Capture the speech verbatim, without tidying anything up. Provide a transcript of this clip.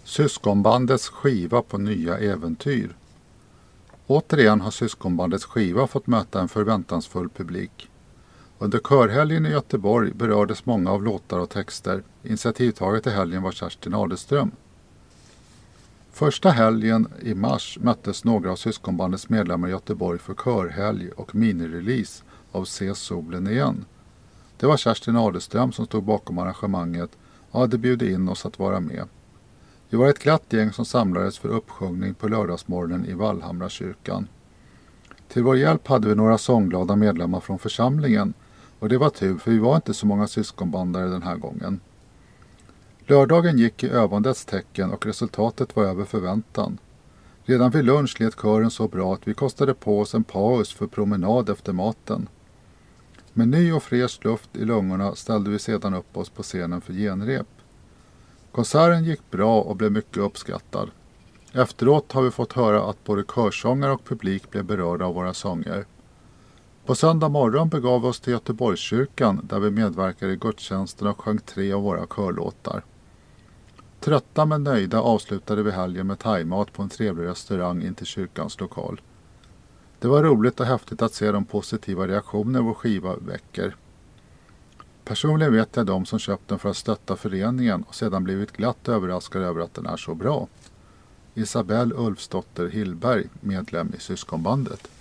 Syskonbandets skiva på nya äventyr. Återigen har Syskonbandets skiva fått möta en förväntansfull publik. Under körhelgen i Göteborg berördes många av låtar och texter. Initiativtaget till helgen var Kerstin Adelström. Första helgen i mars möttes några av Syskonbandets medlemmar i Göteborg för körhelg och minirelease av Se solen igen. Det var Kerstin Adelström som stod bakom arrangemanget och hade bjudit in oss att vara med. Vi var ett glatt gäng som samlades för uppsjungning på lördagsmorgonen i Vallhamra kyrkan. Till vår hjälp hade vi några sångglada medlemmar från församlingen och det var tur för vi var inte så många syskonbandare den här gången. Lördagen gick i övandets tecken och resultatet var över förväntan. Redan vid lunch lät kören så bra att vi kostade på oss en paus för promenad efter maten. Med ny och fräsch luft i lungorna ställde vi sedan upp oss på scenen för genrep. Konserten gick bra och blev mycket uppskattad. Efteråt har vi fått höra att både körsångare och publik blev berörda av våra sånger. På söndag morgon begav vi oss till Göteborgskyrkan där vi medverkade i gudstjänsten och sjöng tre av våra körlåtar. Trötta men nöjda avslutade vi helgen med thaimat på en trevlig restaurang in till kyrkans lokal. Det var roligt och häftigt att se de positiva reaktioner vår skiva väcker. Personligen vet jag de som köpt den för att stötta föreningen och sedan blivit glatt överraskade över att den är så bra. Isabelle Ulfsdotter Hillberg, medlem i Syskonbandet.